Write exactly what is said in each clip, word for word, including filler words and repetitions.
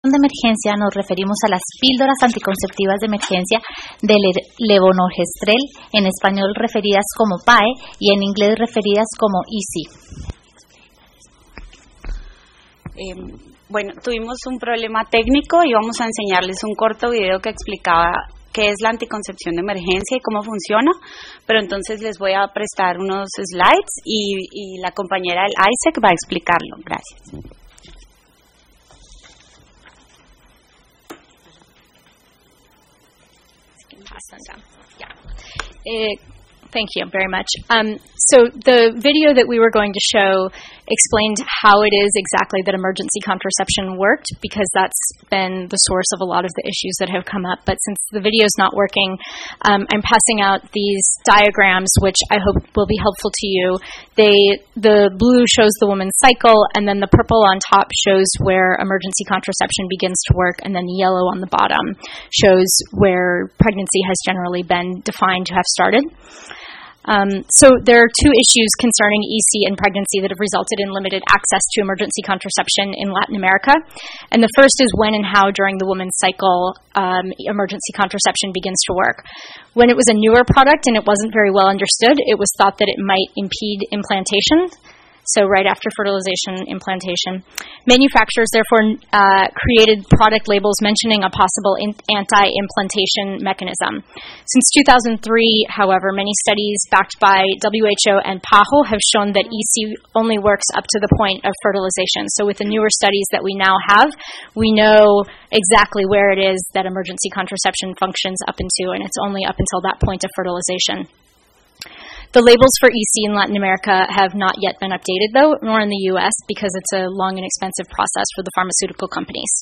de emergencia nos referimos a las píldoras anticonceptivas de emergencia de levonorgestrel, en español referidas como P A E y en inglés referidas como E C. Eh, bueno, tuvimos un problema técnico y vamos a enseñarles un corto video que explicaba qué es la anticoncepción de emergencia y cómo funciona, pero entonces les voy a prestar unos slides y, y la compañera del I S E C va a explicarlo. Gracias. Yeah. Uh, thank you very much. Um, so the video that we were going to show explained how it is exactly that emergency contraception worked, because that's been the source of a lot of the issues that have come up. But since the video is not working, um, I'm passing out these diagrams, which I hope will be helpful to you. They, the blue shows the woman's cycle, and then the purple on top shows where emergency contraception begins to work, and then the yellow on the bottom shows where pregnancy has generally been defined to have started. Um, so there are two issues concerning E C and pregnancy that have resulted in limited access to emergency contraception in Latin America. And the first is when and how during the woman's cycle um, emergency contraception begins to work. When it was a newer product and it wasn't very well understood, it was thought that it might impede implantation. So right after fertilization, implantation. Manufacturers, therefore, uh, created product labels mentioning a possible in- anti-implantation mechanism. Since two thousand three, however, many studies backed by W H O and PAHO have shown that E C only works up to the point of fertilization. So with the newer studies that we now have, we know exactly where it is that emergency contraception functions up into, and it's only up until that point of fertilization. The labels for E C in Latin America have not yet been updated, though, nor in the U S, because it's a long and expensive process for the pharmaceutical companies.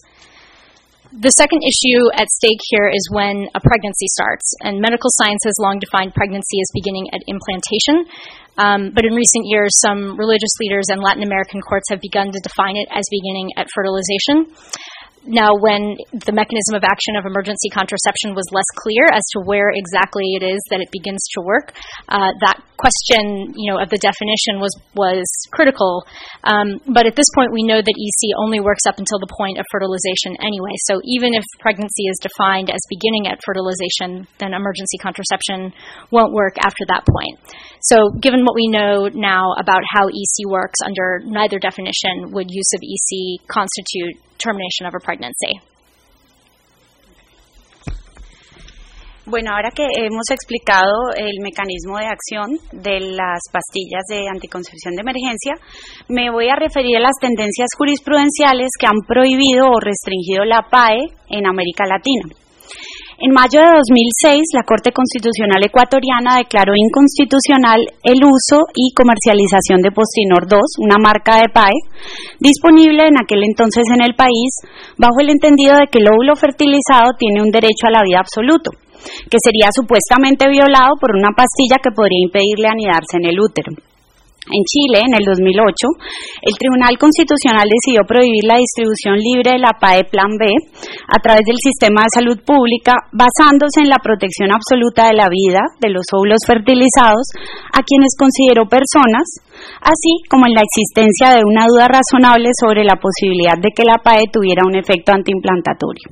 The second issue at stake here is when a pregnancy starts, and medical science has long defined pregnancy as beginning at implantation, um, but in recent years, some religious leaders and Latin American courts have begun to define it as beginning at fertilization. Now, when the mechanism of action of emergency contraception was less clear as to where exactly it is that it begins to work, uh, that question, you know, of the definition was was critical. Um, but at this point, we know that E C only works up until the point of fertilization anyway. So even if pregnancy is defined as beginning at fertilization, then emergency contraception won't work after that point. So given what we know now about how E C works under neither definition, would use of E C constitute termination of a pregnancy? Bueno, ahora que hemos explicado el mecanismo de acción de las pastillas de anticoncepción de emergencia, me voy a referir a las tendencias jurisprudenciales que han prohibido o restringido la P A E en América Latina. En mayo de dos mil seis, la Corte Constitucional Ecuatoriana declaró inconstitucional el uso y comercialización de Postinor dos, una marca de P A E, disponible en aquel entonces en el país, bajo el entendido de que el óvulo fertilizado tiene un derecho a la vida absoluto, que sería supuestamente violado por una pastilla que podría impedirle anidarse en el útero. En Chile, en el dos mil ocho, el Tribunal Constitucional decidió prohibir la distribución libre de la P A E Plan B a través del sistema de salud pública, basándose en la protección absoluta de la vida de los óvulos fertilizados a quienes consideró personas, así como en la existencia de una duda razonable sobre la posibilidad de que la P A E tuviera un efecto antiimplantatorio.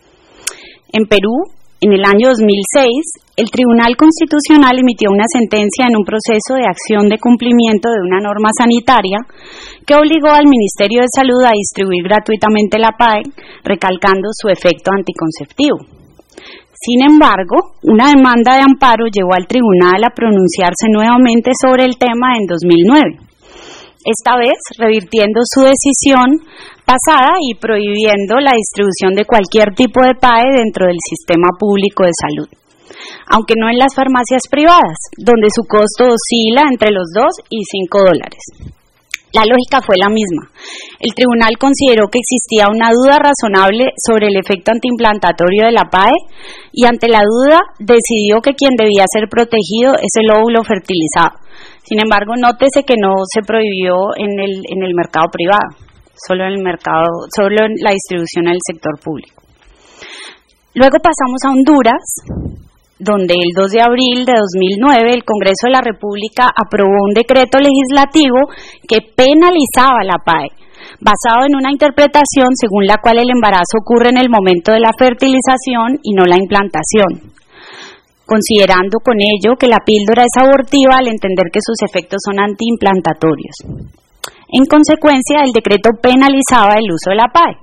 En Perú, en el año dos mil seis, el Tribunal Constitucional emitió una sentencia en un proceso de acción de cumplimiento de una norma sanitaria que obligó al Ministerio de Salud a distribuir gratuitamente la P A E, recalcando su efecto anticonceptivo. Sin embargo, una demanda de amparo llevó al tribunal a pronunciarse nuevamente sobre el tema en dos mil nueve. Esta vez revirtiendo su decisión pasada y prohibiendo la distribución de cualquier tipo de P A E dentro del sistema público de salud, aunque no en las farmacias privadas, donde su costo oscila entre los dos y cinco dólares. La lógica fue la misma. El tribunal consideró que existía una duda razonable sobre el efecto antiimplantatorio de la P A E y ante la duda decidió que quien debía ser protegido es el óvulo fertilizado. Sin embargo, nótese que no se prohibió en el, en el mercado privado, solo en el mercado, solo en la distribución en el sector público. Luego pasamos a Honduras, donde el dos de abril de dos mil nueve el Congreso de la República aprobó un decreto legislativo que penalizaba la P A E, basado en una interpretación según la cual el embarazo ocurre en el momento de la fertilización y no la implantación, considerando con ello que la píldora es abortiva al entender que sus efectos son antiimplantatorios. En consecuencia, el decreto penalizaba el uso de la P A E.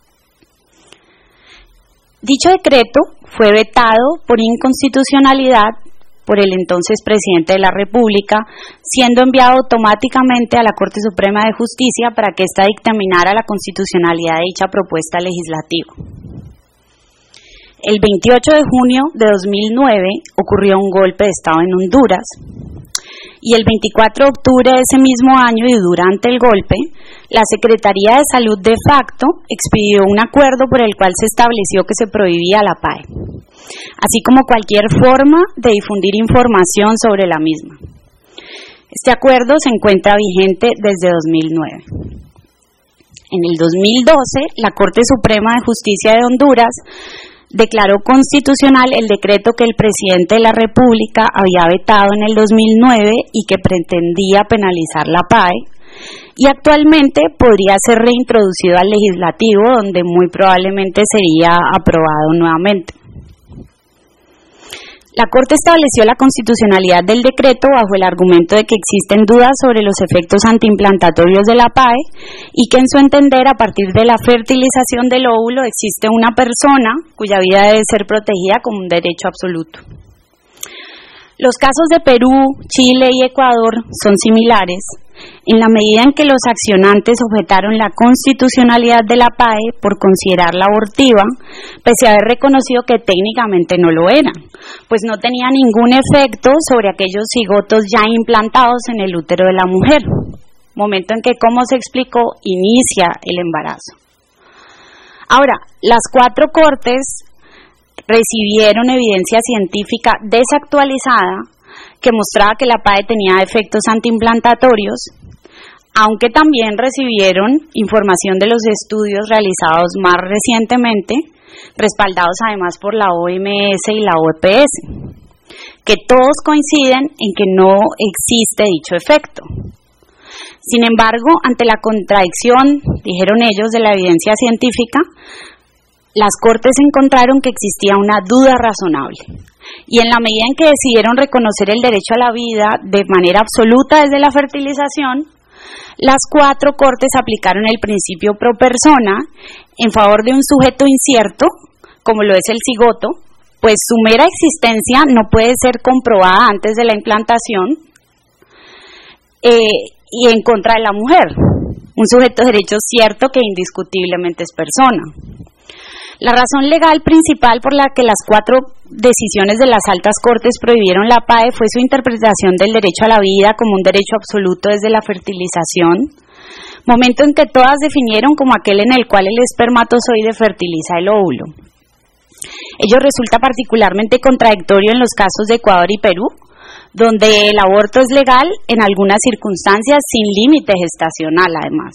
Dicho decreto fue vetado por inconstitucionalidad por el entonces presidente de la República, siendo enviado automáticamente a la Corte Suprema de Justicia para que ésta dictaminara la constitucionalidad de dicha propuesta legislativa. El veintiocho de junio de dos mil nueve ocurrió un golpe de Estado en Honduras y el veinticuatro de octubre de ese mismo año y durante el golpe, la Secretaría de Salud de facto expidió un acuerdo por el cual se estableció que se prohibía la P A E, así como cualquier forma de difundir información sobre la misma. Este acuerdo se encuentra vigente desde dos mil nueve. En el dos mil doce, la Corte Suprema de Justicia de Honduras declaró constitucional el decreto que el presidente de la República había vetado en el dos mil nueve y que pretendía penalizar la P A E, y actualmente podría ser reintroducido al legislativo, donde muy probablemente sería aprobado nuevamente. La Corte estableció la constitucionalidad del decreto bajo el argumento de que existen dudas sobre los efectos antiimplantatorios de la P A E y que en su entender a partir de la fertilización del óvulo existe una persona cuya vida debe ser protegida como un derecho absoluto. Los casos de Perú, Chile y Ecuador son similares en la medida en que los accionantes objetaron la constitucionalidad de la P A E por considerarla abortiva, pese a haber reconocido que técnicamente no lo era, pues no tenía ningún efecto sobre aquellos cigotos ya implantados en el útero de la mujer, momento en que, como se explicó, inicia el embarazo. Ahora, las cuatro cortes recibieron evidencia científica desactualizada que mostraba que la P A E tenía efectos antiimplantatorios, aunque también recibieron información de los estudios realizados más recientemente, respaldados además por la O M S y la O P S, que todos coinciden en que no existe dicho efecto. Sin embargo, ante la contradicción, dijeron ellos, de la evidencia científica, las Cortes encontraron que existía una duda razonable, y en la medida en que decidieron reconocer el derecho a la vida de manera absoluta desde la fertilización, las cuatro Cortes aplicaron el principio pro persona en favor de un sujeto incierto, como lo es el cigoto, pues su mera existencia no puede ser comprobada antes de la implantación, eh, y en contra de la mujer, un sujeto de derecho cierto que indiscutiblemente es persona. La razón legal principal por la que las cuatro decisiones de las altas cortes prohibieron la P A E fue su interpretación del derecho a la vida como un derecho absoluto desde la fertilización, momento en que todas definieron como aquel en el cual el espermatozoide fertiliza el óvulo. Ello resulta particularmente contradictorio en los casos de Ecuador y Perú, donde el aborto es legal en algunas circunstancias sin límite gestacional además.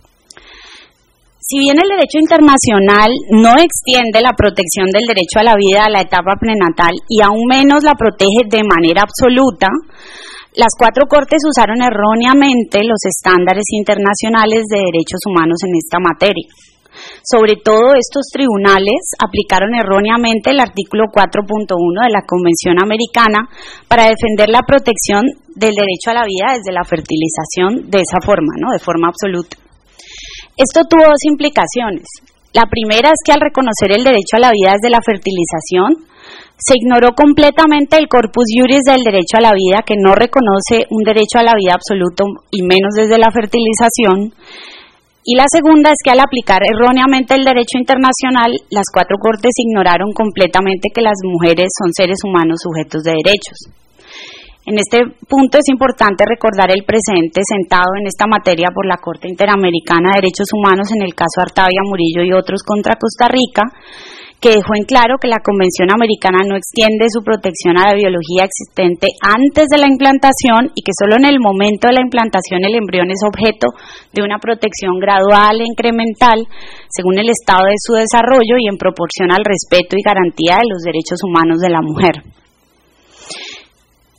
Si bien el derecho internacional no extiende la protección del derecho a la vida a la etapa prenatal y aún menos la protege de manera absoluta, las cuatro cortes usaron erróneamente los estándares internacionales de derechos humanos en esta materia. Sobre todo, estos tribunales aplicaron erróneamente el artículo cuatro punto uno de la Convención Americana para defender la protección del derecho a la vida desde la fertilización de esa forma, ¿no? De forma absoluta. Esto tuvo dos implicaciones. La primera es que al reconocer el derecho a la vida desde la fertilización, se ignoró completamente el corpus iuris del derecho a la vida, que no reconoce un derecho a la vida absoluto y menos desde la fertilización. Y la segunda es que al aplicar erróneamente el derecho internacional, las cuatro cortes ignoraron completamente que las mujeres son seres humanos sujetos de derechos. En este punto es importante recordar el precedente sentado en esta materia por la Corte Interamericana de Derechos Humanos en el caso Artavia Murillo y otros contra Costa Rica, que dejó en claro que la Convención Americana no extiende su protección a la biología existente antes de la implantación y que solo en el momento de la implantación el embrión es objeto de una protección gradual e incremental según el estado de su desarrollo y en proporción al respeto y garantía de los derechos humanos de la mujer.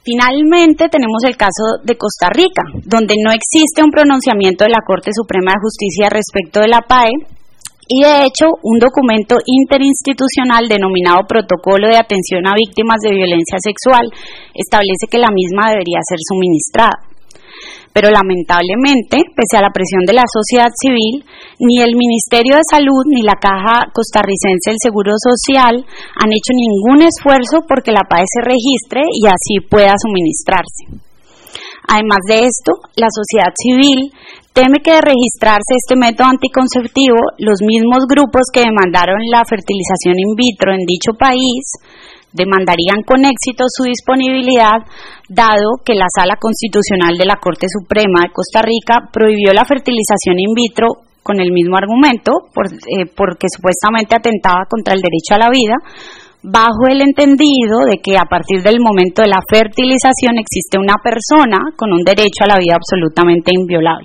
Finalmente, tenemos el caso de Costa Rica, donde no existe un pronunciamiento de la Corte Suprema de Justicia respecto de la P A E, y de hecho, un documento interinstitucional denominado Protocolo de Atención a Víctimas de Violencia Sexual establece que la misma debería ser suministrada. Pero lamentablemente, pese a la presión de la sociedad civil, ni el Ministerio de Salud ni la Caja Costarricense del Seguro Social han hecho ningún esfuerzo porque la P A E se registre y así pueda suministrarse. Además de esto, la sociedad civil teme que de registrarse este método anticonceptivo, los mismos grupos que demandaron la fertilización in vitro en dicho país demandarían con éxito su disponibilidad, dado que la Sala Constitucional de la Corte Suprema de Costa Rica prohibió la fertilización in vitro con el mismo argumento, por, eh, porque supuestamente atentaba contra el derecho a la vida, bajo el entendido de que a partir del momento de la fertilización existe una persona con un derecho a la vida absolutamente inviolable.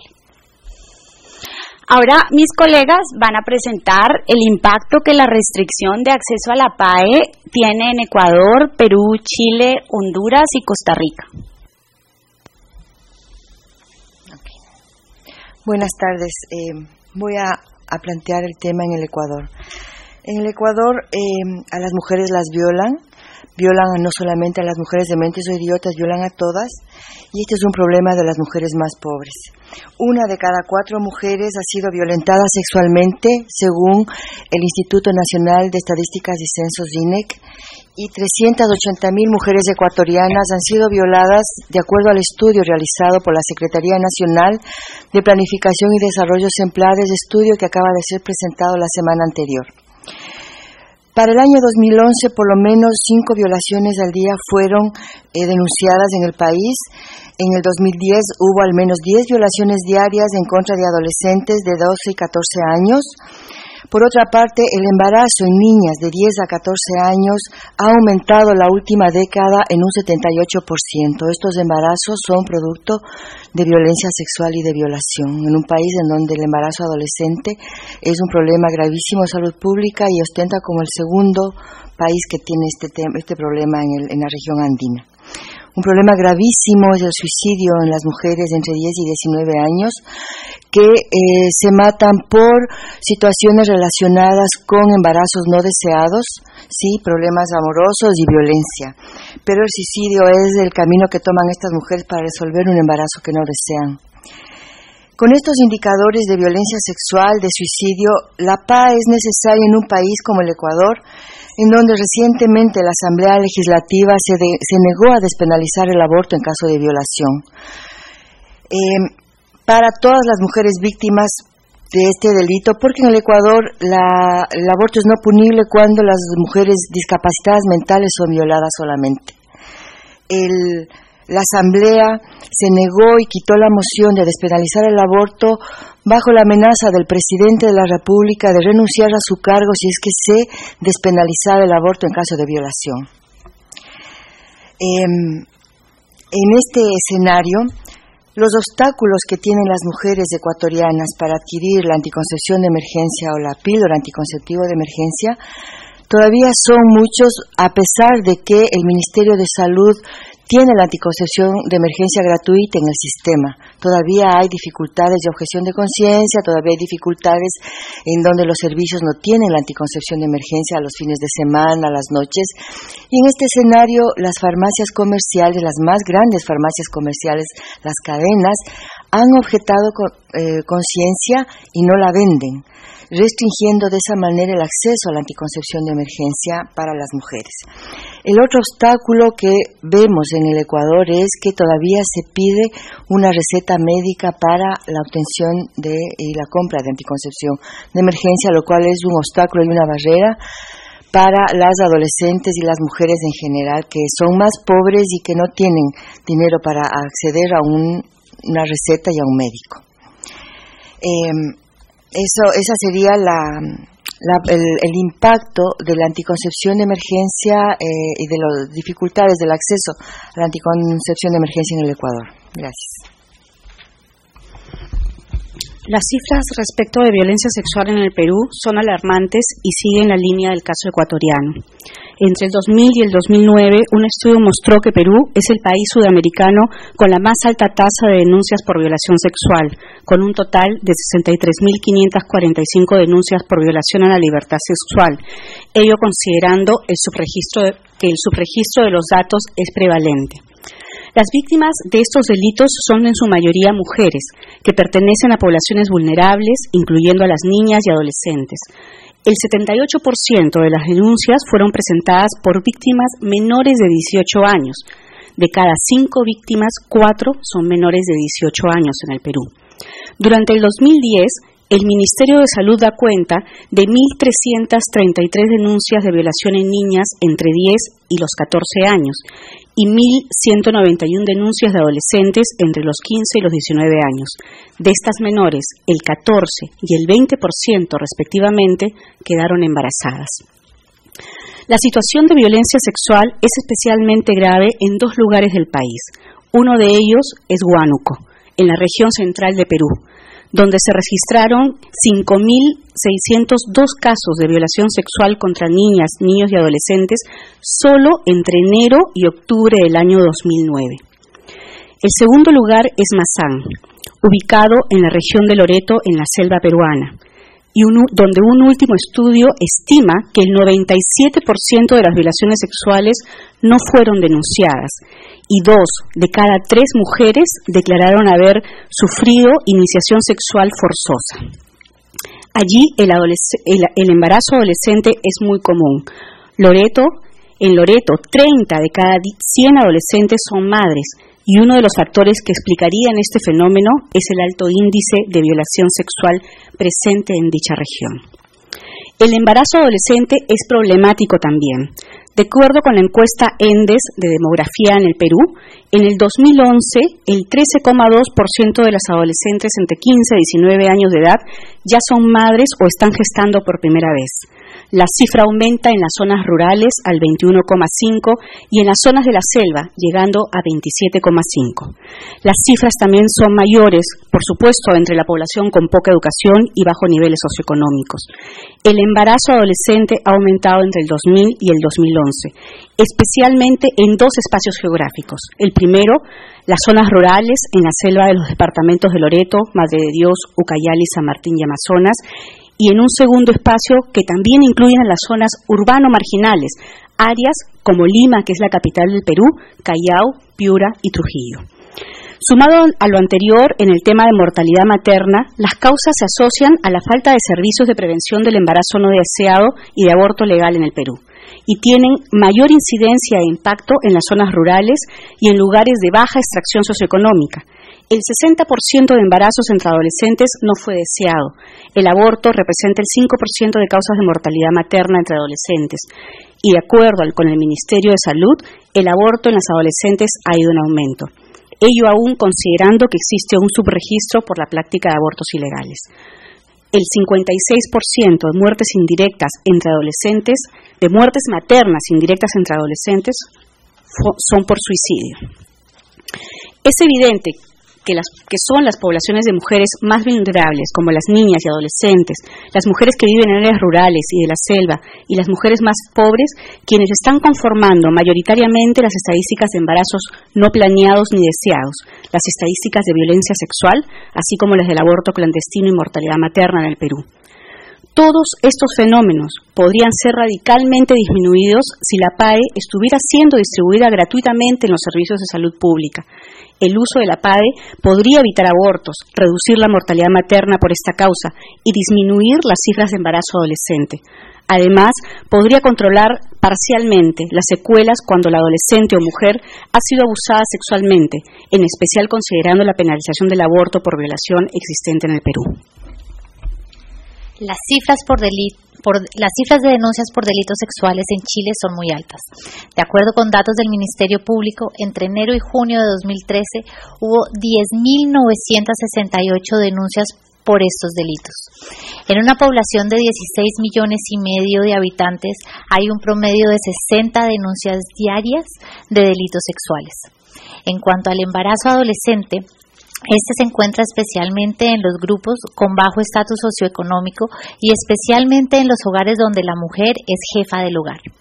Ahora mis colegas van a presentar el impacto que la restricción de acceso a la P A E tiene en Ecuador, Perú, Chile, Honduras y Costa Rica. Okay. Buenas tardes. Eh, voy a, a plantear el tema en el Ecuador. En el Ecuador eh, a las mujeres las violan, violan no solamente a las mujeres dementes o idiotas, violan a todas, y este es un problema de las mujeres más pobres. Una de cada cuatro mujeres ha sido violentada sexualmente, según el Instituto Nacional de Estadísticas y Censos I N E C, y trescientas ochenta mil mujeres ecuatorianas han sido violadas de acuerdo al estudio realizado por la Secretaría Nacional de Planificación y Desarrollo SEMPLADES, estudio que acaba de ser presentado la semana anterior. Para el año dos mil once, por lo menos cinco violaciones al día fueron eh, denunciadas en el país. En el dos mil diez hubo al menos diez violaciones diarias en contra de adolescentes de doce y catorce años. Por otra parte, el embarazo en niñas de diez a catorce años ha aumentado la última década en un setenta y ocho por ciento. Estos embarazos son producto de violencia sexual y de violación, en un país en donde el embarazo adolescente es un problema gravísimo de salud pública y ostenta como el segundo país que tiene este, tema, este problema en, el, en la región andina. Un problema gravísimo es el suicidio en las mujeres entre diez y diecinueve años que eh, se matan por situaciones relacionadas con embarazos no deseados, sí, problemas amorosos y violencia. Pero el suicidio es el camino que toman estas mujeres para resolver un embarazo que no desean. Con estos indicadores de violencia sexual, de suicidio, la P A E es necesaria en un país como el Ecuador, en donde recientemente la Asamblea Legislativa se, de, se negó a despenalizar el aborto en caso de violación. Eh, para todas las mujeres víctimas de este delito, porque en el Ecuador la, el aborto es no punible cuando las mujeres discapacitadas mentales son violadas solamente. El... La Asamblea se negó y quitó la moción de despenalizar el aborto bajo la amenaza del presidente de la República de renunciar a su cargo si es que se despenalizaba el aborto en caso de violación. Eh, en este escenario, los obstáculos que tienen las mujeres ecuatorianas para adquirir la anticoncepción de emergencia o la píldora anticonceptiva de emergencia todavía son muchos, a pesar de que el Ministerio de Salud tiene la anticoncepción de emergencia gratuita en el sistema. Todavía hay dificultades de objeción de conciencia, todavía hay dificultades en donde los servicios no tienen la anticoncepción de emergencia a los fines de semana, a las noches. Y en este escenario, las farmacias comerciales, las más grandes farmacias comerciales, las cadenas, han objetado con, eh, conciencia y no la venden, restringiendo de esa manera el acceso a la anticoncepción de emergencia para las mujeres. El otro obstáculo que vemos en el Ecuador es que todavía se pide una receta médica para la obtención de, y la compra de anticoncepción de emergencia, lo cual es un obstáculo y una barrera para las adolescentes y las mujeres en general que son más pobres y que no tienen dinero para acceder a un, una receta y a un médico. Eh, Eso, esa sería la, la, el, el impacto de la anticoncepción de emergencia eh, y de las dificultades del acceso a la anticoncepción de emergencia en el Ecuador. Gracias. Las cifras respecto de violencia sexual en el Perú son alarmantes y siguen la línea del caso ecuatoriano. Entre el dos mil y el dos mil nueve, un estudio mostró que Perú es el país sudamericano con la más alta tasa de denuncias por violación sexual, con un total de sesenta y tres mil quinientas cuarenta y cinco denuncias por violación a la libertad sexual, ello considerando el subregistro de, que el subregistro de los datos es prevalente. Las víctimas de estos delitos son en su mayoría mujeres, que pertenecen a poblaciones vulnerables, incluyendo a las niñas y adolescentes. El setenta y ocho por ciento de las denuncias fueron presentadas por víctimas menores de dieciocho años. De cada cinco víctimas, cuatro son menores de dieciocho años en el Perú. Durante el dos mil diez, el Ministerio de Salud da cuenta de mil trescientas treinta y tres denuncias de violación en niñas entre diez y los catorce años y mil ciento noventa y una denuncias de adolescentes entre los quince y los diecinueve años. De estas menores, el catorce y el veinte por ciento respectivamente quedaron embarazadas. La situación de violencia sexual es especialmente grave en dos lugares del país. Uno de ellos es Huánuco, en la región central de Perú, donde se registraron cinco mil seiscientos dos casos de violación sexual contra niñas, niños y adolescentes solo entre enero y octubre del año dos mil nueve. El segundo lugar es Mazán, ubicado en la región de Loreto, en la selva peruana, y un, donde un último estudio estima que el noventa y siete por ciento de las violaciones sexuales no fueron denunciadas y dos de cada tres mujeres declararon haber sufrido iniciación sexual forzosa. Allí el, el, el embarazo adolescente es muy común. Loreto, en Loreto, treinta de cada cien adolescentes son madres, y uno de los factores que explicarían este fenómeno es el alto índice de violación sexual presente en dicha región. El embarazo adolescente es problemático también. De acuerdo con la encuesta ENDES de demografía en el Perú, en el dos mil once, el trece coma dos por ciento de las adolescentes entre quince y diecinueve años de edad ya son madres o están gestando por primera vez. La cifra aumenta en las zonas rurales al veintiuno coma cinco por ciento y en las zonas de la selva, llegando a veintisiete coma cinco por ciento. Las cifras también son mayores, por supuesto, entre la población con poca educación y bajos niveles socioeconómicos. El embarazo adolescente ha aumentado entre el dos mil y el dos mil once, especialmente en dos espacios geográficos. El primero, las zonas rurales en la selva de los departamentos de Loreto, Madre de Dios, Ucayali, San Martín y Amazonas, y en un segundo espacio que también incluyen a las zonas urbano-marginales, áreas como Lima, que es la capital del Perú, Callao, Piura y Trujillo. Sumado a lo anterior, en el tema de mortalidad materna, las causas se asocian a la falta de servicios de prevención del embarazo no deseado y de aborto legal en el Perú, y tienen mayor incidencia e impacto en las zonas rurales y en lugares de baja extracción socioeconómica. El sesenta por ciento de embarazos entre adolescentes no fue deseado. El aborto representa el cinco por ciento de causas de mortalidad materna entre adolescentes. Y de acuerdo al, con el Ministerio de Salud, el aborto en las adolescentes ha ido en aumento. Ello aún considerando que existe un subregistro por la práctica de abortos ilegales. El cincuenta y seis por ciento de muertes indirectas entre adolescentes, de muertes maternas indirectas entre adolescentes, son por suicidio. Es evidente que, las, que son las poblaciones de mujeres más vulnerables, como las niñas y adolescentes, las mujeres que viven en áreas rurales y de la selva, y las mujeres más pobres, quienes están conformando mayoritariamente las estadísticas de embarazos no planeados ni deseados, las estadísticas de violencia sexual, así como las del aborto clandestino y mortalidad materna en el Perú. Todos estos fenómenos podrían ser radicalmente disminuidos si la P A E estuviera siendo distribuida gratuitamente en los servicios de salud pública. El uso de la P A E podría evitar abortos, reducir la mortalidad materna por esta causa y disminuir las cifras de embarazo adolescente. Además, podría controlar parcialmente las secuelas cuando la adolescente o mujer ha sido abusada sexualmente, en especial considerando la penalización del aborto por violación existente en el Perú. Las cifras por delito Por, las cifras de denuncias por delitos sexuales en Chile son muy altas. De acuerdo con datos del Ministerio Público, entre enero y junio de dos mil trece hubo diez mil novecientas sesenta y ocho denuncias por estos delitos. En una población de dieciséis millones y medio de habitantes hay un promedio de sesenta denuncias diarias de delitos sexuales. En cuanto al embarazo adolescente, este se encuentra especialmente en los grupos con bajo estatus socioeconómico y especialmente en los hogares donde la mujer es jefa del hogar.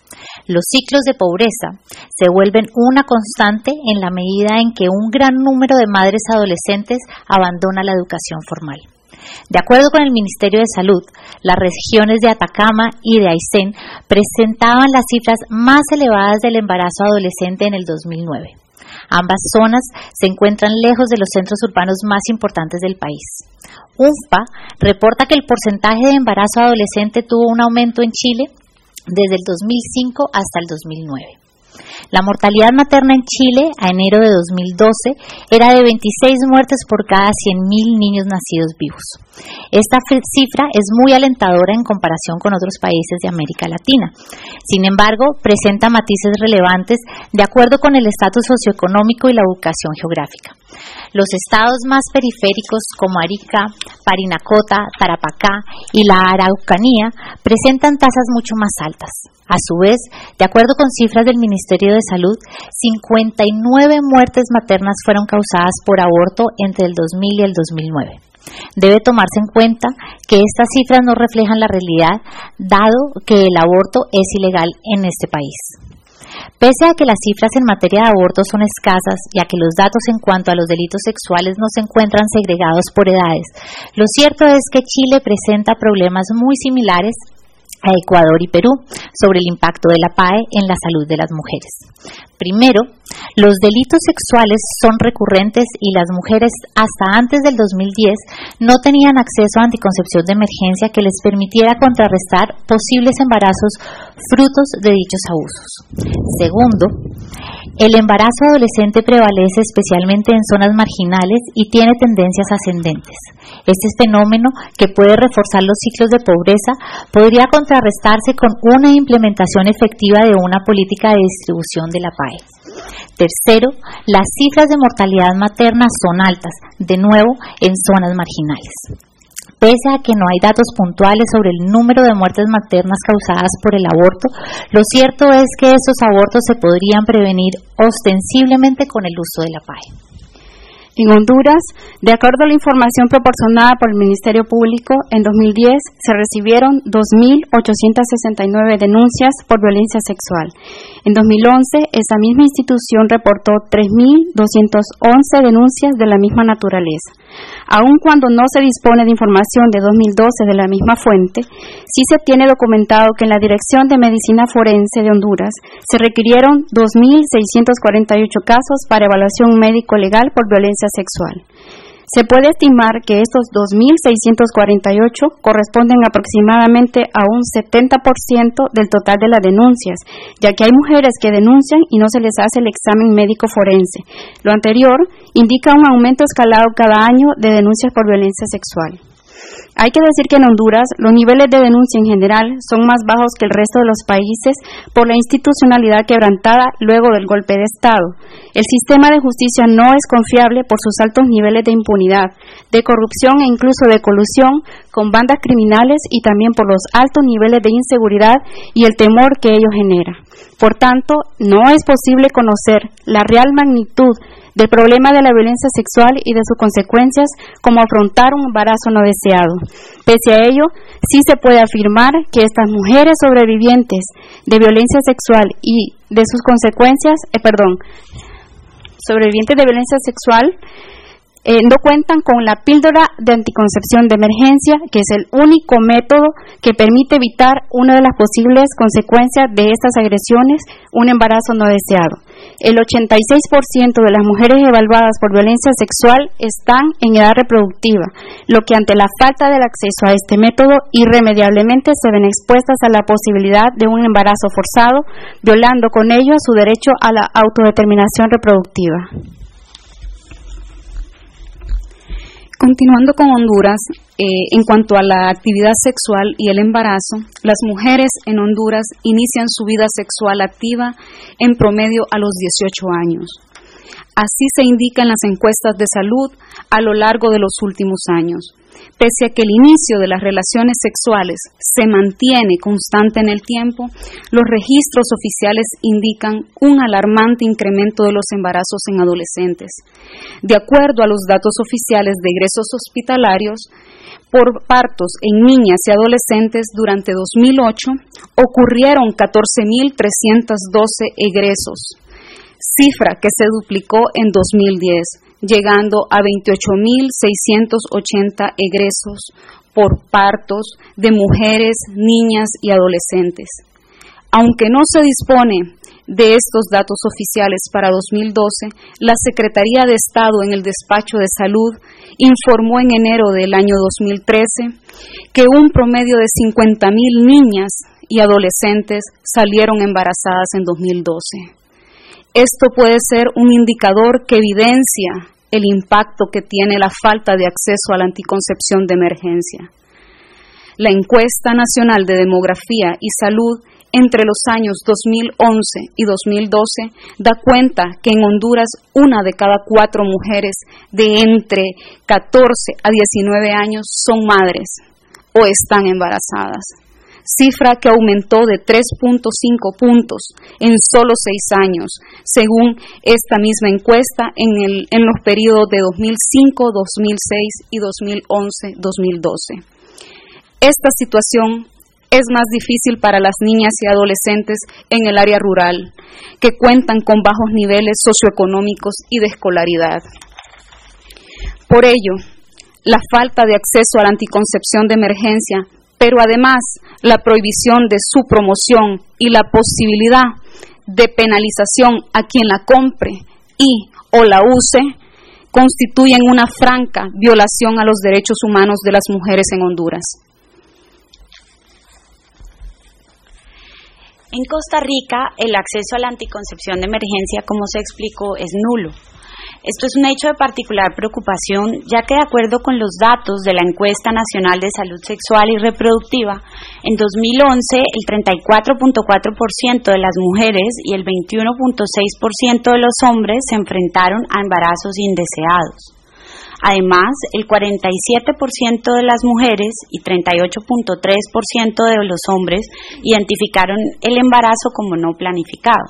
Los ciclos de pobreza se vuelven una constante en la medida en que un gran número de madres adolescentes abandona la educación formal. De acuerdo con el Ministerio de Salud, las regiones de Atacama y de Aysén presentaban las cifras más elevadas del embarazo adolescente en el dos mil nueve. Ambas zonas se encuentran lejos de los centros urbanos más importantes del país. U N F P A reporta que el porcentaje de embarazo adolescente tuvo un aumento en Chile desde el dos mil cinco hasta el dos mil nueve. La mortalidad materna en Chile a enero de dos mil doce era de veintiséis muertes por cada cien mil niños nacidos vivos. Esta cifra es muy alentadora en comparación con otros países de América Latina. Sin embargo, presenta matices relevantes de acuerdo con el estatus socioeconómico y la ubicación geográfica. Los estados más periféricos como Arica, Parinacota, Tarapacá y la Araucanía presentan tasas mucho más altas. A su vez, de acuerdo con cifras del Ministerio de Salud, cincuenta y nueve muertes maternas fueron causadas por aborto entre el dos mil y el dos mil nueve. Debe tomarse en cuenta que estas cifras no reflejan la realidad, dado que el aborto es ilegal en este país. Pese a que las cifras en materia de aborto son escasas y a que los datos en cuanto a los delitos sexuales no se encuentran segregados por edades, lo cierto es que Chile presenta problemas muy similares a Ecuador y Perú sobre el impacto de la P A E en la salud de las mujeres. Primero, los delitos sexuales son recurrentes y las mujeres hasta antes del dos mil diez no tenían acceso a anticoncepción de emergencia que les permitiera contrarrestar posibles embarazos frutos de dichos abusos. Segundo, el embarazo adolescente prevalece especialmente en zonas marginales y tiene tendencias ascendentes. Este fenómeno, que puede reforzar los ciclos de pobreza, podría contrarrestarse con una implementación efectiva de una política de distribución de la P A E. Tercero, las cifras de mortalidad materna son altas, de nuevo en zonas marginales. Pese a que no hay datos puntuales sobre el número de muertes maternas causadas por el aborto, lo cierto es que estos abortos se podrían prevenir ostensiblemente con el uso de la P A E. En Honduras, de acuerdo a la información proporcionada por el Ministerio Público, en dos mil diez se recibieron dos mil ochocientas sesenta y nueve denuncias por violencia sexual. En dos mil once, esa misma institución reportó tres mil doscientas once denuncias de la misma naturaleza. Aun cuando no se dispone de información de dos mil doce de la misma fuente, sí se tiene documentado que en la Dirección de Medicina Forense de Honduras se requirieron dos mil seiscientos cuarenta y ocho casos para evaluación médico-legal por violencia sexual. Se puede estimar que estos dos mil seiscientos cuarenta y ocho corresponden aproximadamente a un setenta por ciento del total de las denuncias, ya que hay mujeres que denuncian y no se les hace el examen médico forense. Lo anterior indica un aumento escalado cada año de denuncias por violencia sexual. Hay que decir que en Honduras los niveles de denuncia en general son más bajos que el resto de los países por la institucionalidad quebrantada luego del golpe de Estado. El sistema de justicia no es confiable por sus altos niveles de impunidad, de corrupción e incluso de colusión con bandas criminales y también por los altos niveles de inseguridad y el temor que ello genera. Por tanto, no es posible conocer la real magnitud del problema de la violencia sexual y de sus consecuencias, como afrontar un embarazo no deseado. Pese a ello, sí se puede afirmar que estas mujeres sobrevivientes de violencia sexual y de sus consecuencias, eh, perdón, sobrevivientes de violencia sexual, Eh, no cuentan con la píldora de anticoncepción de emergencia, que es el único método que permite evitar una de las posibles consecuencias de estas agresiones, un embarazo no deseado. El ochenta y seis por ciento de las mujeres evaluadas por violencia sexual están en edad reproductiva, lo que ante la falta del acceso a este método irremediablemente se ven expuestas a la posibilidad de un embarazo forzado, violando con ello su derecho a la autodeterminación reproductiva. Continuando con Honduras, eh, en cuanto a la actividad sexual y el embarazo, las mujeres en Honduras inician su vida sexual activa en promedio a los dieciocho años. Así se indica en las encuestas de salud a lo largo de los últimos años. Pese a que el inicio de las relaciones sexuales se mantiene constante en el tiempo, los registros oficiales indican un alarmante incremento de los embarazos en adolescentes. De acuerdo a los datos oficiales de egresos hospitalarios, por partos en niñas y adolescentes durante dos mil ocho ocurrieron catorce mil trescientos doce egresos, cifra que se duplicó en dos mil diez, llegando a veintiocho mil seiscientos ochenta egresos por partos de mujeres, niñas y adolescentes. Aunque no se dispone de estos datos oficiales para dos mil doce, la Secretaría de Estado en el Despacho de Salud informó en enero del año dos mil trece que un promedio de cincuenta mil niñas y adolescentes salieron embarazadas en dos mil doce. Esto puede ser un indicador que evidencia el impacto que tiene la falta de acceso a la anticoncepción de emergencia. La Encuesta Nacional de Demografía y Salud entre los años dos mil once y dos mil doce da cuenta que en Honduras una de cada cuatro mujeres de entre catorce a diecinueve años son madres o están embarazadas, cifra que aumentó de tres punto cinco puntos en solo seis años, según esta misma encuesta en, el, en los periodos de dos mil cinco, dos mil seis y dos mil once, dos mil doce. Esta situación es más difícil para las niñas y adolescentes en el área rural, que cuentan con bajos niveles socioeconómicos y de escolaridad. Por ello, la falta de acceso a la anticoncepción de emergencia, pero además la prohibición de su promoción y la posibilidad de penalización a quien la compre y o la use, constituyen una franca violación a los derechos humanos de las mujeres en Honduras. En Costa Rica, el acceso a la anticoncepción de emergencia, como se explicó, es nulo. Esto es un hecho de particular preocupación, ya que de acuerdo con los datos de la Encuesta Nacional de Salud Sexual y Reproductiva, en dos mil once el treinta y cuatro punto cuatro por ciento de las mujeres y el veintiuno punto seis por ciento de los hombres se enfrentaron a embarazos indeseados. Además, el cuarenta y siete por ciento de las mujeres y treinta y ocho punto tres por ciento de los hombres identificaron el embarazo como no planificado.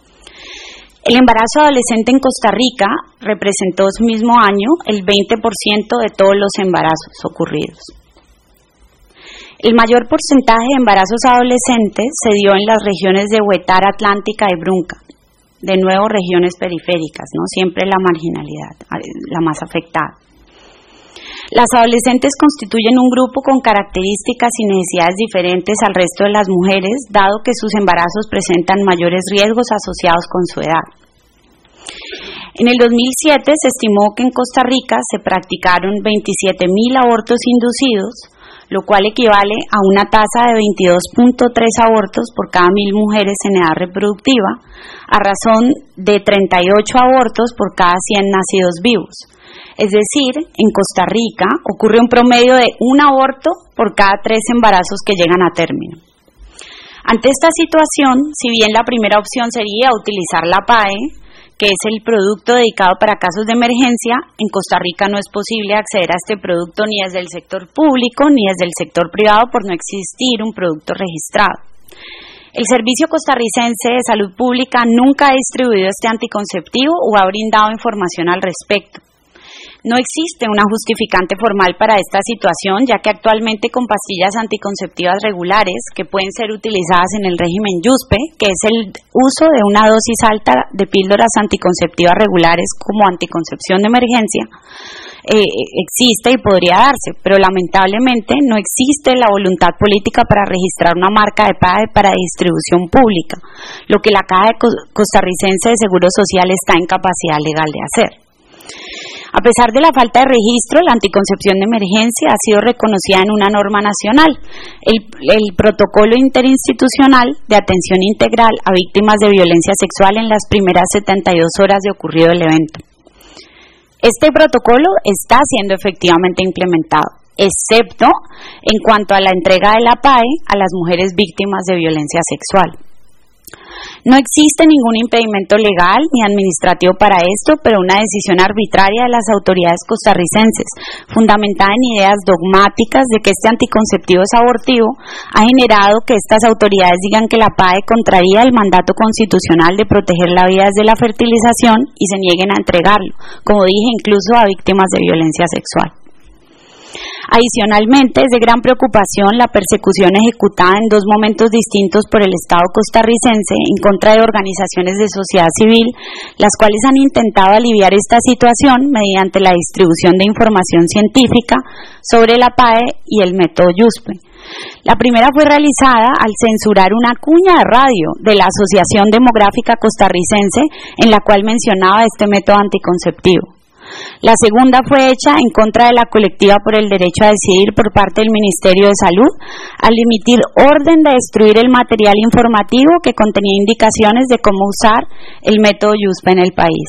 El embarazo adolescente en Costa Rica representó ese mismo año el veinte por ciento de todos los embarazos ocurridos. El mayor porcentaje de embarazos adolescentes se dio en las regiones de Huetar, Atlántica y Brunca. De nuevo, regiones periféricas, ¿no? Siempre la marginalidad, la más afectada. Las adolescentes constituyen un grupo con características y necesidades diferentes al resto de las mujeres, dado que sus embarazos presentan mayores riesgos asociados con su edad. En el dos mil siete se estimó que en Costa Rica se practicaron veintisiete mil abortos inducidos, lo cual equivale a una tasa de veintidós punto tres abortos por cada mil mujeres en edad reproductiva, a razón de treinta y ocho abortos por cada cien nacidos vivos. Es decir, en Costa Rica ocurre un promedio de un aborto por cada tres embarazos que llegan a término. Ante esta situación, si bien la primera opción sería utilizar la P A E, que es el producto dedicado para casos de emergencia, en Costa Rica no es posible acceder a este producto ni desde el sector público ni desde el sector privado por no existir un producto registrado. El Servicio Costarricense de Salud Pública nunca ha distribuido este anticonceptivo o ha brindado información al respecto. No existe una justificante formal para esta situación, ya que actualmente con pastillas anticonceptivas regulares que pueden ser utilizadas en el régimen YUSPE, que es el uso de una dosis alta de píldoras anticonceptivas regulares como anticoncepción de emergencia, eh, existe y podría darse, pero lamentablemente no existe la voluntad política para registrar una marca de P A E para distribución pública, lo que la Caja Costarricense de Seguro Social está en capacidad legal de hacer. A pesar de la falta de registro, la anticoncepción de emergencia ha sido reconocida en una norma nacional, el, el Protocolo Interinstitucional de Atención Integral a Víctimas de Violencia Sexual en las primeras setenta y dos horas de ocurrido el evento. Este protocolo está siendo efectivamente implementado, excepto en cuanto a la entrega de la P A E a las mujeres víctimas de violencia sexual. No existe ningún impedimento legal ni administrativo para esto, pero una decisión arbitraria de las autoridades costarricenses, fundamentada en ideas dogmáticas de que este anticonceptivo es abortivo, ha generado que estas autoridades digan que la P A E contraría el mandato constitucional de proteger la vida desde la fertilización y se nieguen a entregarlo, como dije, incluso a víctimas de violencia sexual. Adicionalmente, es de gran preocupación la persecución ejecutada en dos momentos distintos por el Estado costarricense en contra de organizaciones de sociedad civil, las cuales han intentado aliviar esta situación mediante la distribución de información científica sobre la P A E y el método Yuspe. La primera fue realizada al censurar una cuña de radio de la Asociación Demográfica Costarricense en la cual mencionaba este método anticonceptivo. La segunda fue hecha en contra de la colectiva por el derecho a decidir por parte del Ministerio de Salud al emitir orden de destruir el material informativo que contenía indicaciones de cómo usar el método Yuspe en el país.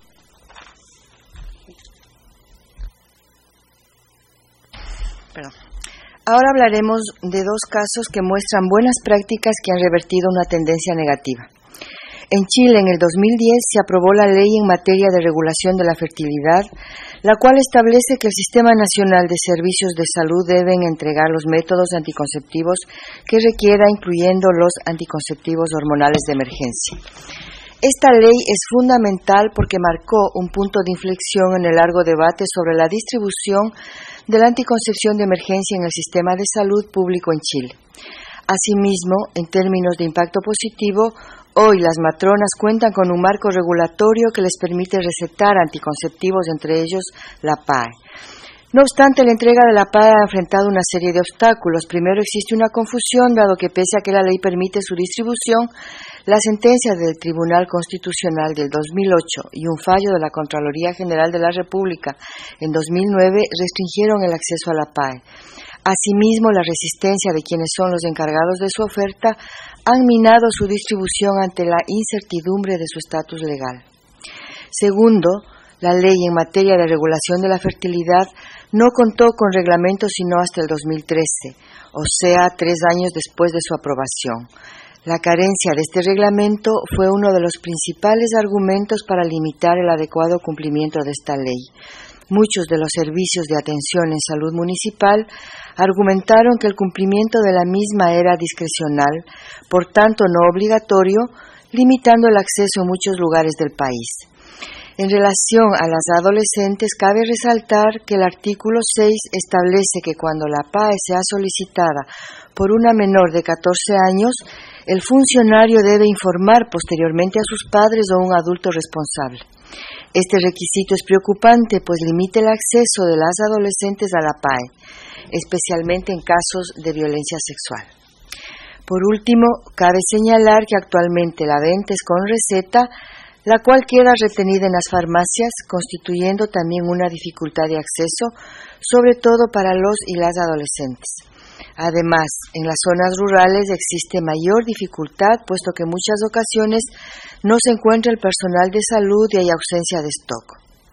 Perdón. Ahora hablaremos de dos casos que muestran buenas prácticas que han revertido una tendencia negativa. En Chile, en el dos mil diez, se aprobó la Ley en materia de regulación de la fertilidad, la cual establece que el Sistema Nacional de Servicios de Salud deben entregar los métodos anticonceptivos que requiera, incluyendo los anticonceptivos hormonales de emergencia. Esta ley es fundamental porque marcó un punto de inflexión en el largo debate sobre la distribución de la anticoncepción de emergencia en el sistema de salud público en Chile. Asimismo, en términos de impacto positivo, hoy las matronas cuentan con un marco regulatorio que les permite recetar anticonceptivos, entre ellos la P A E. No obstante, la entrega de la P A E ha enfrentado una serie de obstáculos. Primero, existe una confusión, dado que pese a que la ley permite su distribución, la sentencia del Tribunal Constitucional del dos mil ocho y un fallo de la Contraloría General de la República en dos mil nueve restringieron el acceso a la P A E. Asimismo, la resistencia de quienes son los encargados de su oferta han minado su distribución ante la incertidumbre de su estatus legal. Segundo, la ley en materia de regulación de la fertilidad no contó con reglamento sino hasta el dos mil trece, o sea, tres años después de su aprobación. La carencia de este reglamento fue uno de los principales argumentos para limitar el adecuado cumplimiento de esta ley. Muchos de los servicios de atención en salud municipal argumentaron que el cumplimiento de la misma era discrecional, por tanto no obligatorio, limitando el acceso en muchos lugares del país. En relación a las adolescentes, cabe resaltar que el artículo seis establece que cuando la P A E sea solicitada por una menor de catorce años, el funcionario debe informar posteriormente a sus padres o un adulto responsable. Este requisito es preocupante, pues limita el acceso de las adolescentes a la P A E, especialmente en casos de violencia sexual. Por último, cabe señalar que actualmente la venta es con receta, la cual queda retenida en las farmacias, constituyendo también una dificultad de acceso, sobre todo para los y las adolescentes. Además, en las zonas rurales existe mayor dificultad, puesto que en muchas ocasiones no se encuentra el personal de salud y hay ausencia de stock.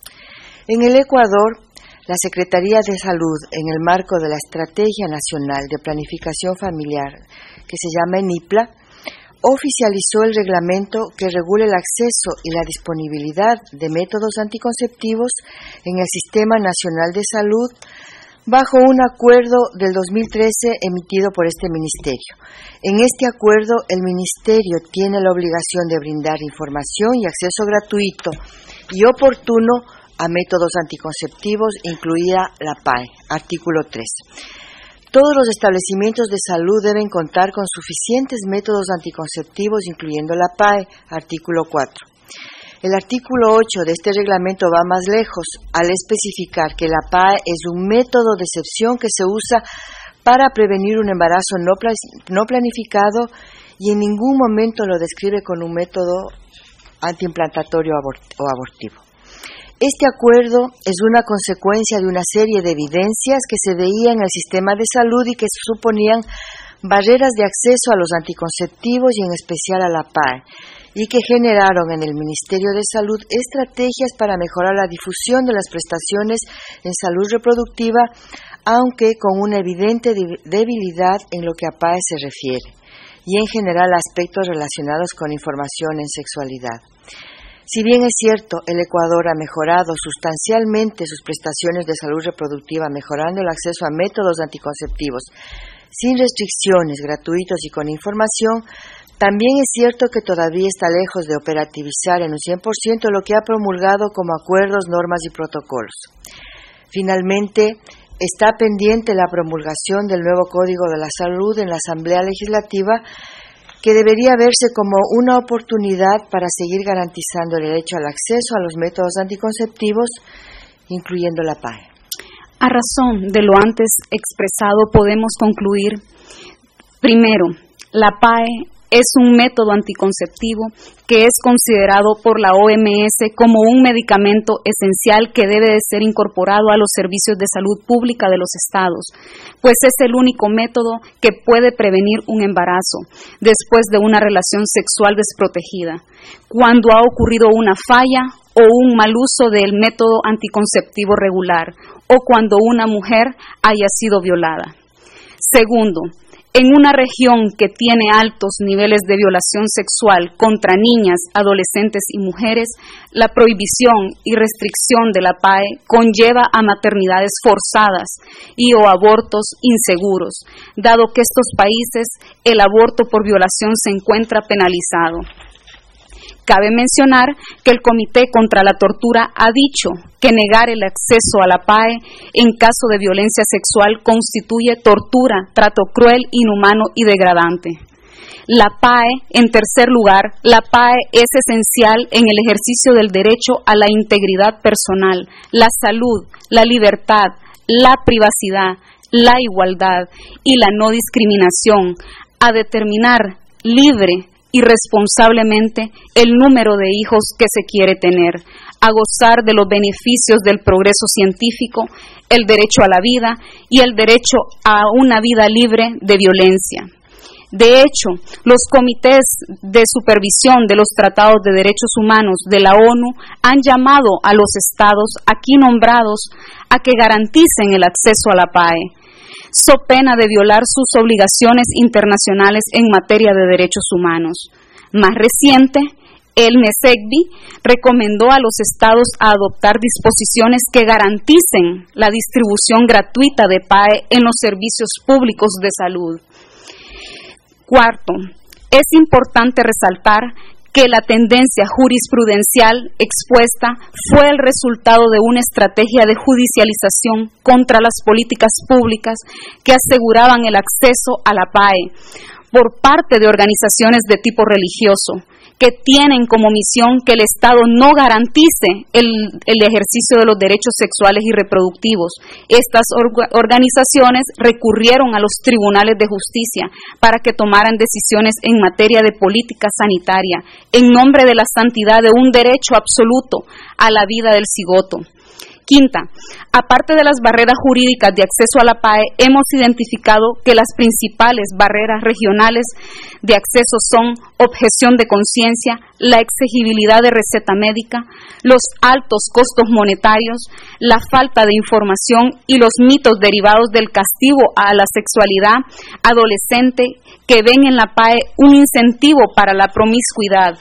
En el Ecuador, la Secretaría de Salud, en el marco de la Estrategia Nacional de Planificación Familiar, que se llama ENIPLA, oficializó el reglamento que regula el acceso y la disponibilidad de métodos anticonceptivos en el Sistema Nacional de Salud, bajo un acuerdo del dos mil trece emitido por este ministerio. En este acuerdo, el ministerio tiene la obligación de brindar información y acceso gratuito y oportuno a métodos anticonceptivos, incluida la P A E, artículo tres. Todos los establecimientos de salud deben contar con suficientes métodos anticonceptivos, incluyendo la P A E, artículo cuatro. El artículo ocho de este reglamento va más lejos al especificar que la P A E es un método de excepción que se usa para prevenir un embarazo no, no planificado y en ningún momento lo describe con un método antiimplantatorio o abortivo. Este acuerdo es una consecuencia de una serie de evidencias que se veían en el sistema de salud y que suponían barreras de acceso a los anticonceptivos y en especial a la P A E, y que generaron en el Ministerio de Salud estrategias para mejorar la difusión de las prestaciones en salud reproductiva, aunque con una evidente debilidad en lo que a P A E se refiere, y en general aspectos relacionados con información en sexualidad. Si bien es cierto, el Ecuador ha mejorado sustancialmente sus prestaciones de salud reproductiva, mejorando el acceso a métodos anticonceptivos sin restricciones, gratuitos y con información, también es cierto que todavía está lejos de operativizar en un cien por ciento lo que ha promulgado como acuerdos, normas y protocolos. Finalmente, está pendiente la promulgación del nuevo Código de la Salud en la Asamblea Legislativa, que debería verse como una oportunidad para seguir garantizando el derecho al acceso a los métodos anticonceptivos, incluyendo la P A E. A razón de lo antes expresado, podemos concluir, primero, la P A E es un método anticonceptivo que es considerado por la O M S como un medicamento esencial que debe de ser incorporado a los servicios de salud pública de los estados, pues es el único método que puede prevenir un embarazo después de una relación sexual desprotegida, cuando ha ocurrido una falla o un mal uso del método anticonceptivo regular, o cuando una mujer haya sido violada. Segundo, en una región que tiene altos niveles de violación sexual contra niñas, adolescentes y mujeres, la prohibición y restricción de la P A E conlleva a maternidades forzadas y o abortos inseguros, dado que en estos países el aborto por violación se encuentra penalizado. Cabe mencionar que el Comité contra la Tortura ha dicho que negar el acceso a la P A E en caso de violencia sexual constituye tortura, trato cruel, inhumano y degradante. La P A E, en tercer lugar, la P A E es esencial en el ejercicio del derecho a la integridad personal, la salud, la libertad, la privacidad, la igualdad y la no discriminación, a determinar libre y responsablemente el número de hijos que se quiere tener, a gozar de los beneficios del progreso científico, el derecho a la vida y el derecho a una vida libre de violencia. De hecho, los comités de supervisión de los tratados de derechos humanos de la ONU han llamado a los estados aquí nombrados a que garanticen el acceso a la P A E, so pena de violar sus obligaciones internacionales en materia de derechos humanos. Más reciente, el M E S E C B I recomendó a los estados a adoptar disposiciones que garanticen la distribución gratuita de P A E en los servicios públicos de salud. Cuarto, es importante resaltar que la tendencia jurisprudencial expuesta fue el resultado de una estrategia de judicialización contra las políticas públicas que aseguraban el acceso a la P A E por parte de organizaciones de tipo religioso, que tienen como misión que el Estado no garantice el, el ejercicio de los derechos sexuales y reproductivos. Estas orga, organizaciones recurrieron a los tribunales de justicia para que tomaran decisiones en materia de política sanitaria, en nombre de la santidad de un derecho absoluto a la vida del cigoto. Quinta, aparte de las barreras jurídicas de acceso a la P A E, hemos identificado que las principales barreras regionales de acceso son objeción de conciencia, la exigibilidad de receta médica, los altos costos monetarios, la falta de información y los mitos derivados del castigo a la sexualidad adolescente que ven en la P A E un incentivo para la promiscuidad.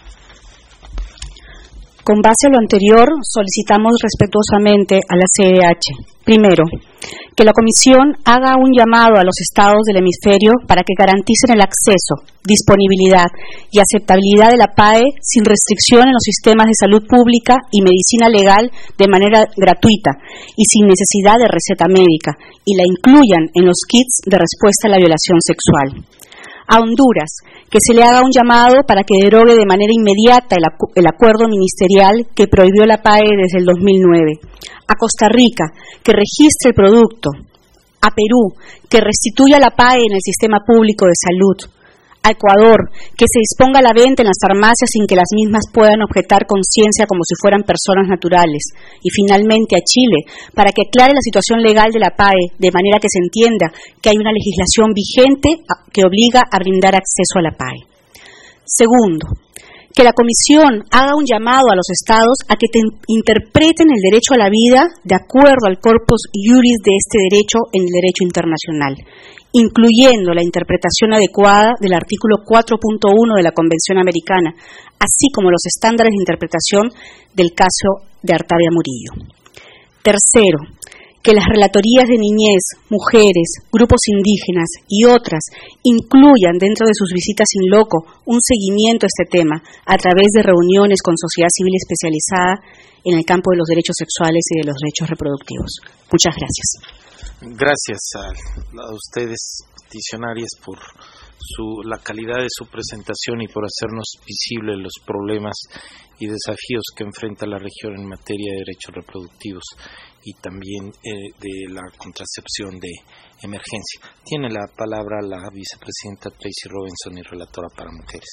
Con base a lo anterior, solicitamos respetuosamente a la C D H, primero, que la Comisión haga un llamado a los estados del hemisferio para que garanticen el acceso, disponibilidad y aceptabilidad de la P A E sin restricción en los sistemas de salud pública y medicina legal de manera gratuita y sin necesidad de receta médica, y la incluyan en los kits de respuesta a la violación sexual. A Honduras, que se le haga un llamado para que derogue de manera inmediata el, acu- el acuerdo ministerial que prohibió la P A E desde el dos mil nueve. A Costa Rica, que registre el producto. A Perú, que restituya la P A E en el sistema público de salud. A Ecuador, que se disponga la venta en las farmacias sin que las mismas puedan objetar conciencia como si fueran personas naturales. Y finalmente a Chile, para que aclare la situación legal de la P A E, de manera que se entienda que hay una legislación vigente que obliga a brindar acceso a la P A E. Segundo, que la Comisión haga un llamado a los estados a que te interpreten el derecho a la vida de acuerdo al corpus iuris de este derecho en el derecho internacional, incluyendo la interpretación adecuada del artículo cuatro punto uno de la Convención Americana, así como los estándares de interpretación del caso de Artavia Murillo. Tercero, que las relatorías de niñez, mujeres, grupos indígenas y otras incluyan dentro de sus visitas in loco un seguimiento a este tema a través de reuniones con sociedad civil especializada en el campo de los derechos sexuales y de los derechos reproductivos. Muchas gracias. Gracias a, a ustedes, peticionarias, por su, la calidad de su presentación y por hacernos visibles los problemas y desafíos que enfrenta la región en materia de derechos reproductivos y también eh, de la contracepción de emergencia. Tiene la palabra la vicepresidenta Tracy Robinson y relatora para mujeres.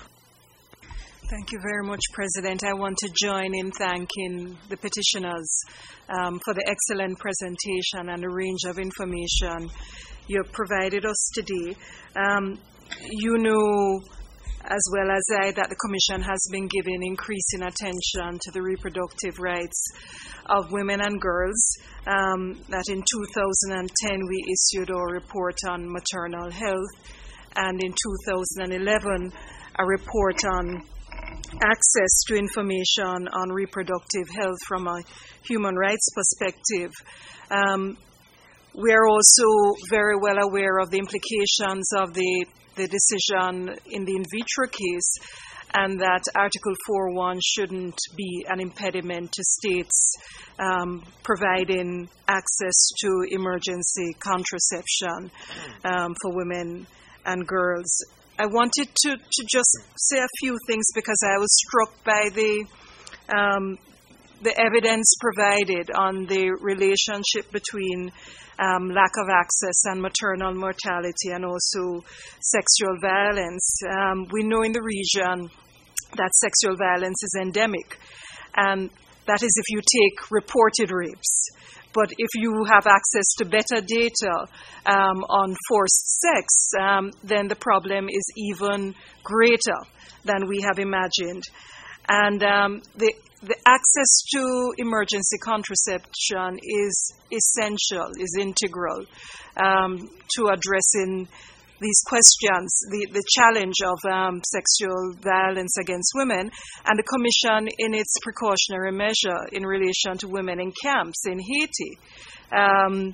Thank you very much, President. I want to join in thanking the petitioners um, for the excellent presentation and the range of information you have provided us today. Um, you know as well as I that the Commission has been giving increasing attention to the reproductive rights of women and girls. Um, that in two thousand ten we issued our report on maternal health, and in two thousand eleven a report on access to information on reproductive health from a human rights perspective. Um, we are also very well aware of the implications of the, the decision in the in vitro case, and that Article four point one shouldn't be an impediment to states um, providing access to emergency contraception um, for women and girls. I wanted to, to just say a few things because I was struck by the um, the evidence provided on the relationship between um, lack of access and maternal mortality and also sexual violence. Um, we know in the region that sexual violence is endemic, and that is if you take reported rapes. But if you have access to better data um, on forced sex, um, then the problem is even greater than we have imagined. And um, the, the access to emergency contraception is essential, is integral um, to addressing these questions, the, the challenge of um, sexual violence against women, and the Commission in its precautionary measure in relation to women in camps in Haiti. Um,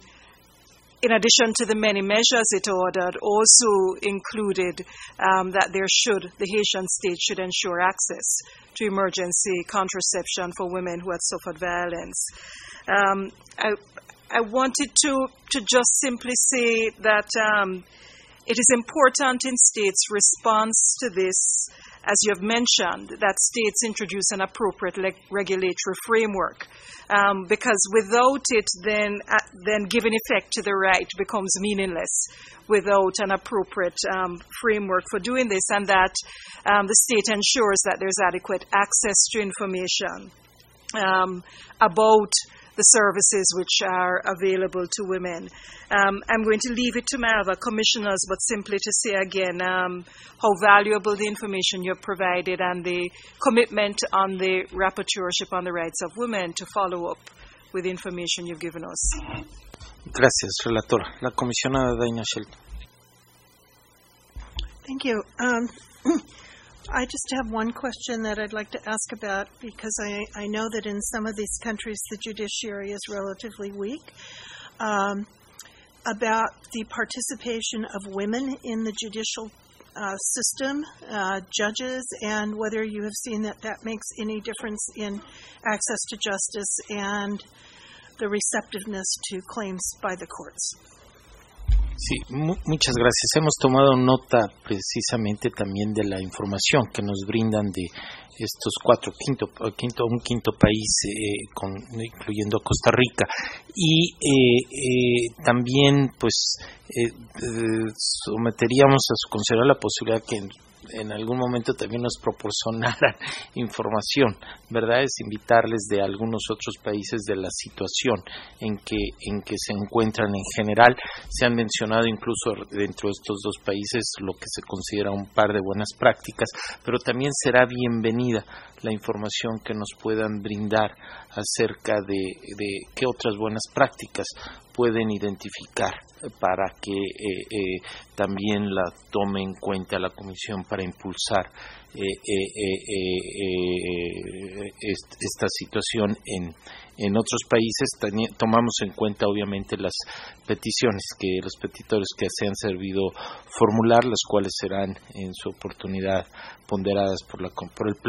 in addition to the many measures it ordered, also included um, that there should, the Haitian state should ensure access to emergency contraception for women who had suffered violence. Um, I, I wanted to, to just simply say that um, it is important in states' response to this, as you have mentioned, that states introduce an appropriate le- regulatory framework, um, because without it, then uh, then giving effect to the right becomes meaningless without an appropriate um, framework for doing this, and that um, the state ensures that there's adequate access to information um, about the services which are available to women. Um, I'm going to leave it to my other commissioners, but simply to say again um, how valuable the information you have provided and the commitment on the rapporteurship on the rights of women to follow up with the information you've given us. Gracias, relatora. La comisionada Dana Shelton. Thank you. Um, I just have one question that I'd like to ask about, because I, I know that in some of these countries the judiciary is relatively weak, um, about the participation of women in the judicial uh, system, uh, judges, and whether you have seen that that makes any difference in access to justice and the receptiveness to claims by the courts. Sí, mu- muchas gracias. Hemos tomado nota precisamente también de la información que nos brindan de estos cuatro, quinto, quinto un quinto país, eh, con, incluyendo Costa Rica, y eh, eh, también, pues, eh, eh, someteríamos a su consideración la posibilidad que en algún momento también nos proporcionaran información, ¿verdad? Es invitarles de algunos otros países de la situación en que en que se encuentran en general. Se han mencionado incluso dentro de estos dos países lo que se considera un par de buenas prácticas, pero también será bienvenida la información que nos puedan brindar acerca de, de qué otras buenas prácticas pueden identificar para que eh, eh, también la tome en cuenta la Comisión para impulsar eh, eh, eh, eh, est- esta situación en, en otros países. Tani- tomamos en cuenta obviamente las peticiones que los petitores que se han servido formular, las cuales serán en su oportunidad ponderadas por, la, por el Pleno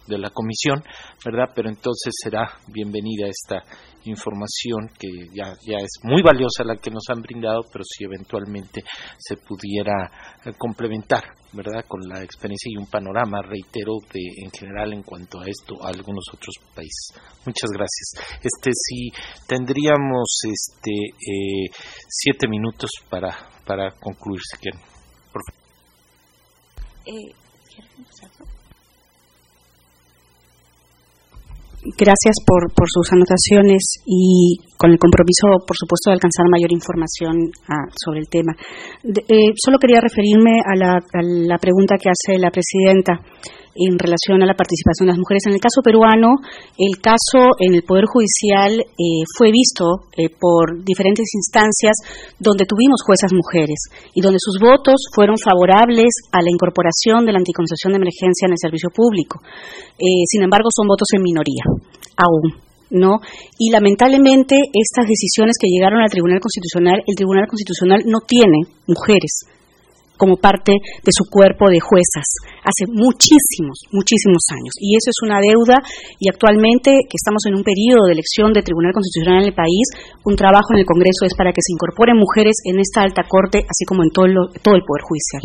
de la comisión, ¿verdad? Pero entonces será bienvenida esta información que ya, ya es muy valiosa la que nos han brindado, pero si eventualmente se pudiera eh, complementar, ¿verdad? Con la experiencia y un panorama, reitero, de en general en cuanto a esto a algunos otros países. Muchas gracias. Este sí tendríamos este eh, siete minutos para para concluir, si quieren. Por favor. Eh, Gracias por, por sus anotaciones y con el compromiso, por supuesto, de alcanzar mayor información ah, sobre el tema. De, eh, solo quería referirme a la, a la pregunta que hace la presidenta en relación a la participación de las mujeres. En el caso peruano, el caso en el Poder Judicial eh, fue visto eh, por diferentes instancias donde tuvimos juezas mujeres y donde sus votos fueron favorables a la incorporación de la anticoncepción de emergencia en el servicio público. Eh, sin embargo, son votos en minoría, aún. ¿No? Y lamentablemente estas decisiones que llegaron al Tribunal Constitucional, el Tribunal Constitucional no tiene mujeres como parte de su cuerpo de juezas hace muchísimos, muchísimos años. Y eso es una deuda, y actualmente que estamos en un periodo de elección de Tribunal Constitucional en el país, un trabajo en el Congreso es para que se incorporen mujeres en esta alta corte, así como en todo, lo, todo el Poder Judicial.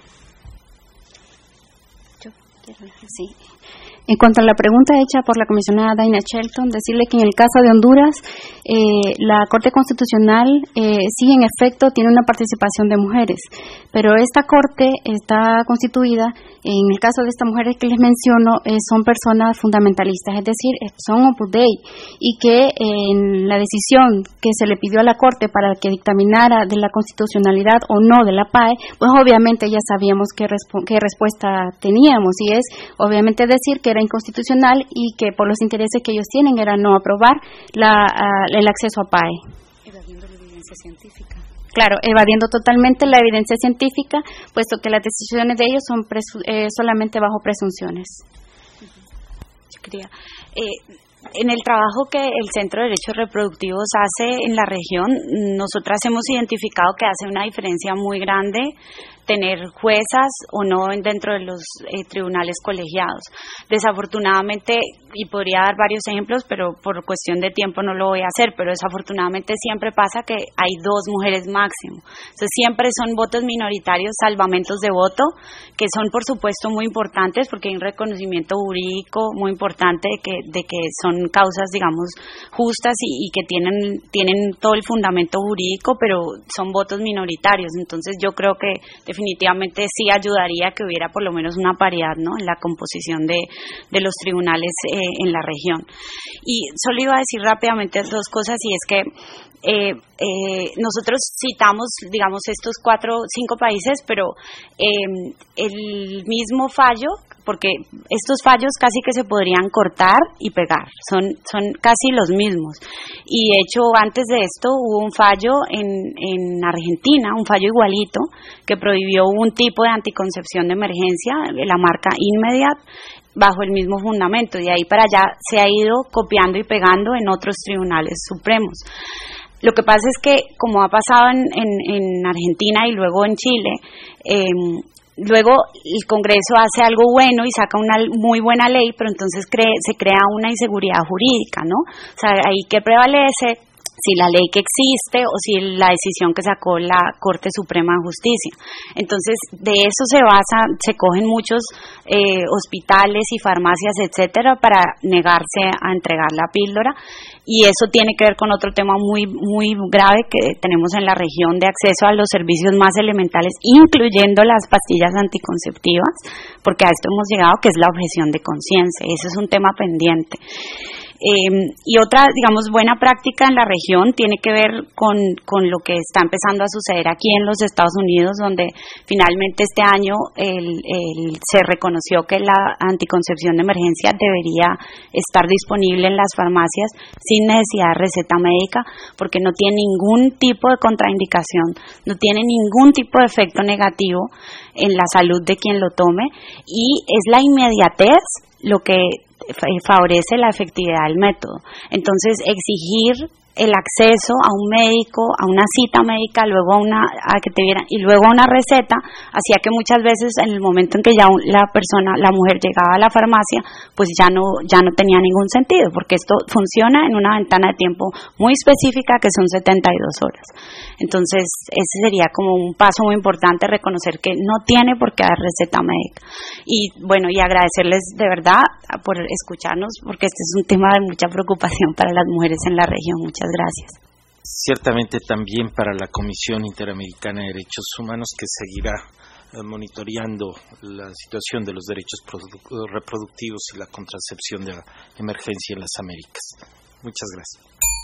Sí. En cuanto a la pregunta hecha por la comisionada Daina Shelton, decirle que en el caso de Honduras, eh, la Corte Constitucional eh, sí, en efecto, tiene una participación de mujeres, pero esta Corte está constituida, en el caso de estas mujeres que les menciono, eh, son personas fundamentalistas, es decir, son Opus Dei, y que eh, en la decisión que se le pidió a la Corte para que dictaminara de la constitucionalidad o no de la P A E, pues obviamente ya sabíamos qué, resp- qué respuesta teníamos, y es obviamente decir que era inconstitucional y que por los intereses que ellos tienen era no aprobar la, uh, el acceso a P A E. Evadiendo la evidencia científica. Claro, evadiendo totalmente la evidencia científica, puesto que las decisiones de ellos son presu- eh, solamente bajo presunciones. Yo quería, eh, en el trabajo que el Centro de Derechos Reproductivos hace en la región, nosotras hemos identificado que hace una diferencia muy grande tener juezas o no dentro de los eh, tribunales colegiados. Desafortunadamente, y podría dar varios ejemplos, pero por cuestión de tiempo no lo voy a hacer, pero desafortunadamente siempre pasa que hay dos mujeres máximo. Entonces siempre son votos minoritarios, salvamentos de voto, que son por supuesto muy importantes porque hay un reconocimiento jurídico muy importante de que, de que son causas, digamos, justas y, y que tienen, tienen todo el fundamento jurídico, pero son votos minoritarios. Entonces yo creo que definitivamente sí ayudaría que hubiera por lo menos una paridad, ¿no?, en la composición de, de los tribunales eh, en la región. Y solo iba a decir rápidamente dos cosas, y es que eh, eh, nosotros citamos, digamos, estos cuatro, cinco países, pero eh, el mismo fallo, porque estos fallos casi que se podrían cortar y pegar, son, son casi los mismos. Y de hecho, antes de esto hubo un fallo en, en Argentina, un fallo igualito, que prohibió un tipo de anticoncepción de emergencia, la marca Inmediat, bajo el mismo fundamento, y de ahí para allá se ha ido copiando y pegando en otros tribunales supremos. Lo que pasa es que, como ha pasado en, en, en Argentina y luego en Chile, eh, luego el Congreso hace algo bueno y saca una muy buena ley, pero entonces cree, se crea una inseguridad jurídica, ¿no? O sea, ahí que prevalece si la ley que existe o si la decisión que sacó la Corte Suprema de Justicia. Entonces, de eso se basa, se cogen muchos eh, hospitales y farmacias, etcétera, para negarse a entregar la píldora, y eso tiene que ver con otro tema muy muy grave que tenemos en la región de acceso a los servicios más elementales, incluyendo las pastillas anticonceptivas, porque a esto hemos llegado, que es la objeción de conciencia. Ese es un tema pendiente. Eh, y otra, digamos, buena práctica en la región tiene que ver con, con lo que está empezando a suceder aquí en los Estados Unidos, donde finalmente este año el, el, se reconoció que la anticoncepción de emergencia debería estar disponible en las farmacias sin necesidad de receta médica, porque no tiene ningún tipo de contraindicación, no tiene ningún tipo de efecto negativo en la salud de quien lo tome, y es la inmediatez lo que favorece la efectividad del método. Entonces, exigir el acceso a un médico, a una cita médica, luego a una a que te vieran y luego a una receta, hacía que muchas veces en el momento en que ya la persona, la mujer llegaba a la farmacia, pues ya no ya no tenía ningún sentido, porque esto funciona en una ventana de tiempo muy específica que son setenta y dos horas. Entonces, ese sería como un paso muy importante, reconocer que no tiene por qué dar receta médica. Y bueno, y agradecerles de verdad por escucharnos, porque este es un tema de mucha preocupación para las mujeres en la región. Muchas gracias. Ciertamente también para la Comisión Interamericana de Derechos Humanos, que seguirá eh, monitoreando la situación de los derechos reproductivos y la contracepción de emergencia en las Américas. Muchas gracias.